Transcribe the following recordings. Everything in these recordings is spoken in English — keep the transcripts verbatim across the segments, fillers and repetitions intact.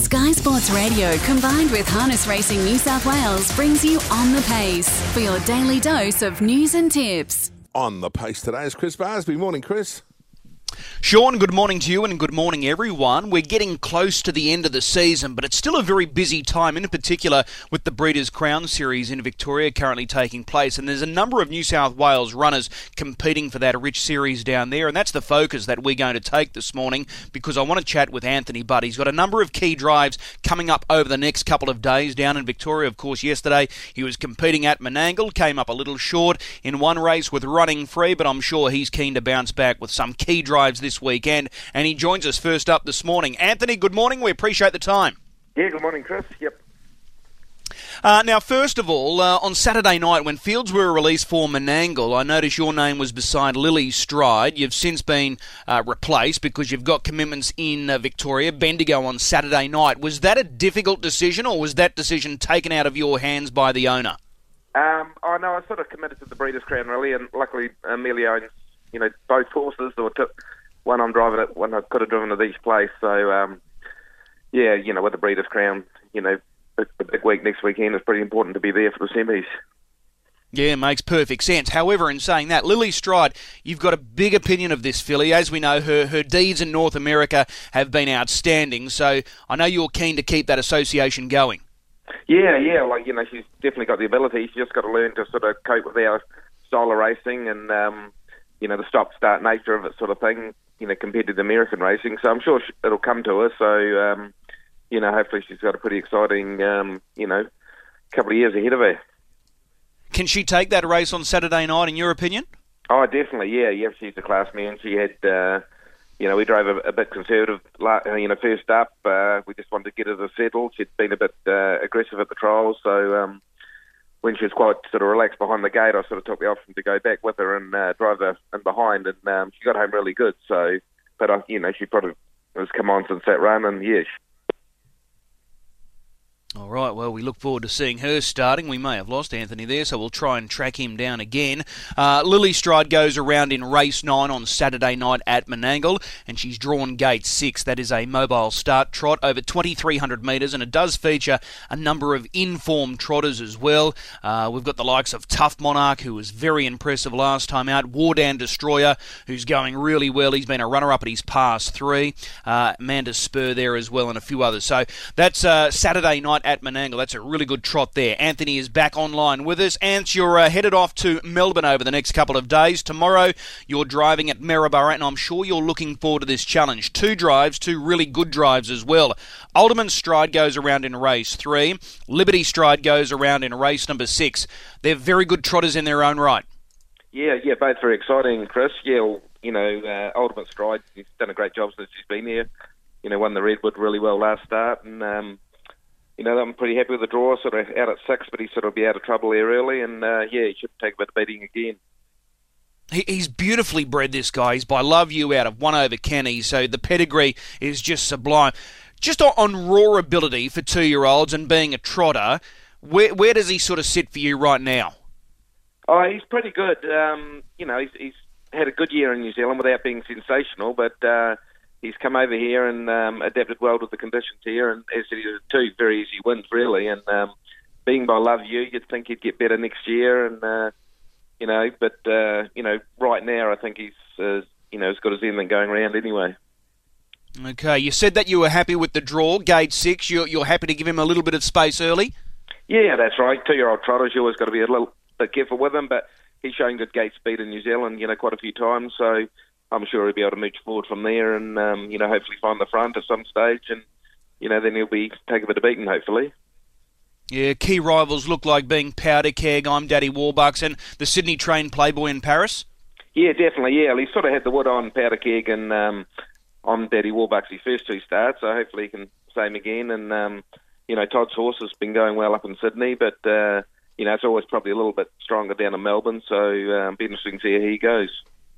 Sky Sports Radio combined with Harness Racing New South Wales brings you On the Pace for your daily dose of news and tips. On the Pace today is Chris Barsby. Morning, Chris. Sean, good morning to you and good morning everyone. We're getting close to the end of the season, but it's still a very busy time, in particular with the Breeders' Crown Series in Victoria currently taking place. And there's a number of New South Wales runners competing for that rich series down there, and that's the focus that we're going to take this morning because I want to chat with Anthony Butt. He's got a number of key drives coming up over the next couple of days down in Victoria. Of course, yesterday he was competing at Menangle, came up a little short in one race with Running Free, but I'm sure he's keen to bounce back with some key drives this weekend, and he joins us first up this morning. Anthony, good morning. We appreciate the time. Yeah, good morning, Chris. Yep. Uh, now, first of all, uh, on Saturday night when fields were released for Menangle, I noticed your name was beside Lily Stride. You've since been uh, replaced because you've got commitments in uh, Victoria, Bendigo on Saturday night. Was that a difficult decision, or was that decision taken out of your hands by the owner? Um, I know I sort of committed to the Breeders' Crown, really, and luckily Amelia owns, you know, both horses. Or took one I'm driving at, one I could have driven at each place. So, um, yeah, you know, with the Breeders' Crown, you know, the big week next weekend is pretty important to be there for the semis. Yeah, makes perfect sense. However, in saying that, Lily Stride, you've got a big opinion of this filly. As we know, her, her deeds in North America have been outstanding. So I know you're keen to keep that association going. Yeah, yeah, like, you know, she's definitely got the ability. She's just got to learn to sort of cope with our style of racing and, um, you know, the stop-start nature of it sort of thing, you know, compared to the American racing. So I'm sure it'll come to her. So, um, you know, hopefully she's got a pretty exciting, um, you know, couple of years ahead of her. Can she take that race on Saturday night, in your opinion? Oh, definitely, yeah. Yeah, she's a class man. She had, uh, you know, we drove a, a bit conservative, you know, first up. Uh, we just wanted to get her to settle. She'd been a bit uh, aggressive at the trials, so um, when she was quite sort of relaxed behind the gate, I sort of took the option to go back with her and uh, drive her in behind, and um, she got home really good. So, but uh, you know, she probably has come on since that run, and yeah. She... All right, well, we look forward to seeing her starting. We may have lost Anthony there, so we'll try and track him down again. Uh, Lily Stride goes around in race nine on Saturday night at Menangle, and she's drawn gate six. That is a mobile start trot over twenty-three hundred metres, and it does feature a number of informed trotters as well. Uh, we've got the likes of Tough Monarch, who was very impressive last time out, Wardan Destroyer, who's going really well. He's been a runner-up at his past three. Uh, Amanda Spur there as well, and a few others. So that's uh, Saturday night at Menangle. That's a really good trot there. Anthony is back online with us. Ant, you're uh, headed off to Melbourne over the next couple of days. Tomorrow you're driving at Maryborough, and I'm sure you're looking forward to this challenge. Two drives, two really good drives as well. Alderman Stride goes around in race three. Liberty Stride goes around in race number six. They're very good trotters in their own right. Yeah, yeah, both very exciting, Chris. Yeah, well, you know, uh, Alderman Stride, he's done a great job since he's been here. You know, won the Redwood really well last start, and um, you know, I'm pretty happy with the draw, sort of out at six, but he sort of be out of trouble there early, and uh, yeah, he should take a bit of beating again. He, he's beautifully bred, this guy. He's by Love You out of One Over Kenny, so the pedigree is just sublime. Just on, on raw ability for two-year-olds and being a trotter, where where does he sort of sit for you right now? Oh, he's pretty good. Um, you know, he's, he's had a good year in New Zealand without being sensational, but uh, he's come over here and um, adapted well to the conditions here, and as he did two very easy wins, really. And um, being by Love You, you'd think he'd get better next year, and uh, you know, but uh, you know, right now I think he's uh, you know as good as anything going around anyway. Okay, you said that you were happy with the draw, gauge six. You're you're happy to give him a little bit of space early. Yeah, that's right. Two-year-old trotters, you always got to be a little bit careful with him, but he's shown good gate speed in New Zealand, you know, quite a few times, so I'm sure he'll be able to move forward from there and, um, you know, hopefully find the front at some stage, and, you know, then he'll be take a bit of beating, hopefully. Yeah, key rivals look like being Powder Keg, I'm Daddy Warbucks, and the Sydney trained Playboy in Paris. Yeah, definitely, yeah. He sort of had the wood on Powder Keg and um, on Daddy Warbucks his first two starts, so hopefully he can same again, and, um, you know, Todd's horse has been going well up in Sydney, but, uh, you know, it's always probably a little bit stronger down in Melbourne, so um, be interesting to see how he goes.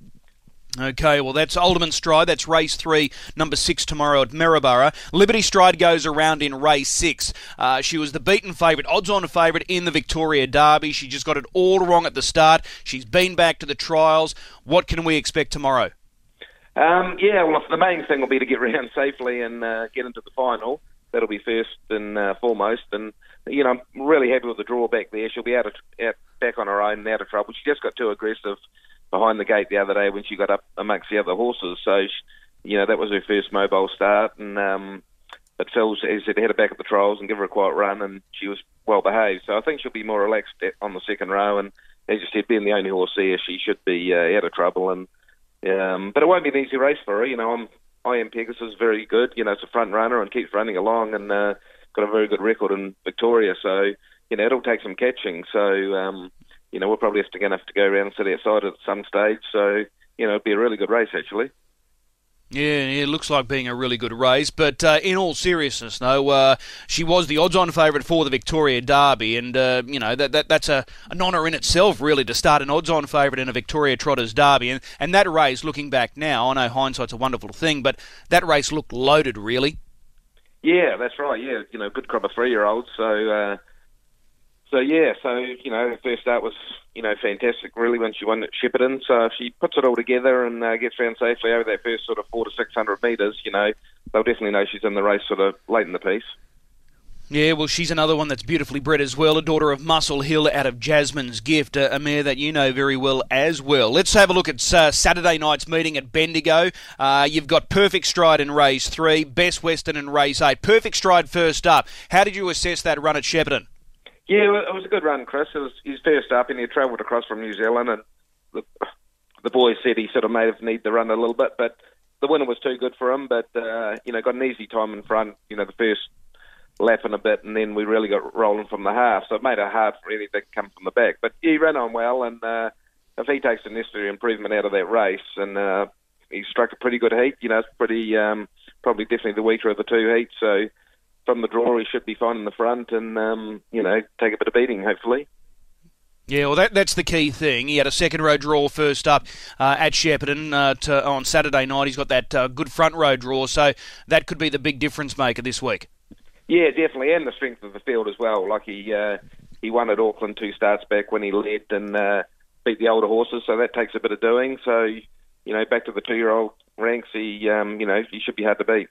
Okay, well, that's Alderman Stride. That's race three, number six tomorrow at Maryborough. Liberty Stride goes around in race six. Uh, she was the beaten favourite, odds-on favourite in the Victoria Derby. She just got it all wrong at the start. She's been back to the trials. What can we expect tomorrow? Um, yeah, well, the main thing will be to get round safely and uh, get into the final. that'll be first and uh, foremost. And you know, I'm really happy with the draw back there. She'll be out, of, out back on her own and out of trouble. She just got too aggressive behind the gate the other day when she got up amongst the other horses. So, she, you know, that was her first mobile start. And um, but Phil, as I said, had her back at the trials and give her a quiet run, and she was well behaved. So I think she'll be more relaxed on the second row. And as you said, being the only horse there, she should be uh, out of trouble. And um, but it won't be an easy race for her. You know, I'm, I am Pegasus, very good. You know, it's a front runner and keeps running along, and uh, got a very good record in Victoria. So, you know, it'll take some catching. So, um, you know, we're probably going to have to go around and sit outside at some stage. So, you know, it'll be a really good race, actually. Yeah, it looks like being a really good race. But uh, in all seriousness, though, uh, she was the odds-on favourite for the Victoria Derby. And, uh, you know, that, that that's a, an honour in itself, really, to start an odds-on favourite in a Victoria Trotters Derby. And, and that race, looking back now, I know hindsight's a wonderful thing, but that race looked loaded, really. Yeah, that's right. Yeah, you know, good crop of three-year-olds. So, uh, so yeah, so you know, her first start was you know fantastic. Really, when she won at Shepparton. So if she puts it all together and uh, gets round safely over that first sort of four to six hundred metres, you know, they'll definitely know she's in the race sort of late in the piece. Yeah, well, she's another one that's beautifully bred as well, a daughter of Muscle Hill out of Jasmine's Gift, a, a mare that you know very well as well. Let's have a look at uh, Saturday night's meeting at Bendigo. Uh, you've got Perfect Stride in race three, Best Western in race eight. Perfect Stride first up. How did you assess that run at Shepparton? Yeah, well, it was a good run, Chris. It was his first up, and he travelled across from New Zealand, and the, the boys said he sort of may have need the run a little bit, but the winner was too good for him. But uh, you know, got an easy time in front. You know, the first lapping a bit, and then we really got rolling from the half, so it made it hard for anything to come from the back. But yeah, he ran on well, and uh, if he takes the necessary improvement out of that race, and uh, he struck a pretty good heat, you know, it's pretty, um, probably definitely the weaker of the two heats, so from the draw he should be fine in the front and, um, you know, take a bit of beating, hopefully. Yeah, well, that, that's the key thing. He had a second row draw first up uh, at Shepparton uh, to, on Saturday night. He's got that uh, good front row draw, so that could be the big difference maker this week. Yeah, definitely, and the strength of the field as well. Like he uh, he won at Auckland two starts back when he led and uh, beat the older horses, so that takes a bit of doing. So, you know, back to the two-year-old ranks, he um, you know he should be hard to beat.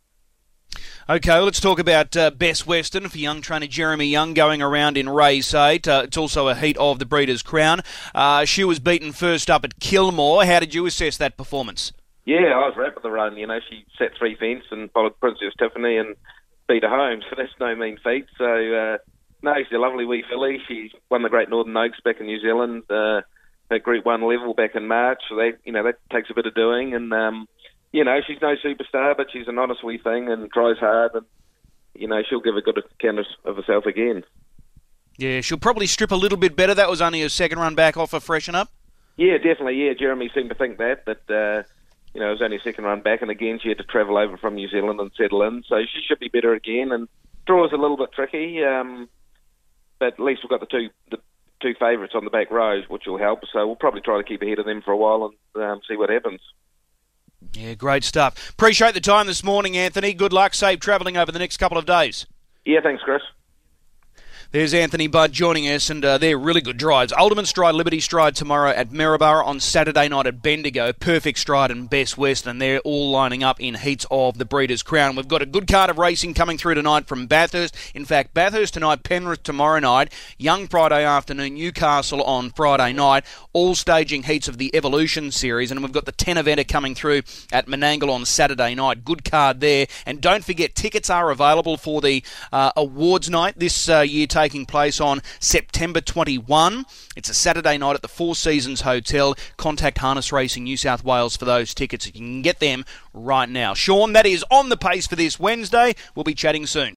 Okay, well, let's talk about uh, Best Western for young trainer Jeremy Young going around in race eight. Uh, it's also a heat of the Breeders' Crown. Uh, she was beaten first up at Kilmore. How did you assess that performance? Yeah, I was right with the run. You know, she set three fence and followed Princess Tiffany and beat her home, so that's no mean feat. So, uh, no, she's a lovely wee filly. She won the Great Northern Oaks back in New Zealand uh, at Group one level back in March, so that, you know, that takes a bit of doing. And, um, you know, she's no superstar, but she's an honest wee thing and tries hard, and, you know, she'll give a good account of herself again. Yeah, she'll probably strip a little bit better. That was only her second run back off a freshen up. Yeah, definitely, yeah. Jeremy seemed to think that, but... Uh, You know, it was only a second run back, and again, she had to travel over from New Zealand and settle in, so she should be better again. And draw is a little bit tricky, um, but at least we've got the two the two favourites on the back rows, which will help. So we'll probably try to keep ahead of them for a while and um, see what happens. Yeah, great stuff. Appreciate the time this morning, Anthony. Good luck. Safe travelling over the next couple of days. Yeah, thanks, Chris. There's Anthony Budd joining us, and uh, they're really good drives. Ultimate Stride, Liberty Stride tomorrow at Maryborough, on Saturday night at Bendigo. Perfect Stride and Best Western, and they're all lining up in heats of the Breeders' Crown. We've got a good card of racing coming through tonight from Bathurst. In fact, Bathurst tonight, Penrith tomorrow night, Young Friday afternoon, Newcastle on Friday night, all staging heats of the Evolution Series, and we've got the ten-eventer coming through at Menangle on Saturday night. Good card there. And don't forget, tickets are available for the uh, awards night this uh, year, taking place on September twenty-first. It's a Saturday night at the Four Seasons Hotel. Contact Harness Racing New South Wales for those tickets. You can get them right now. Sean, that is on the pace for this Wednesday. We'll be chatting soon.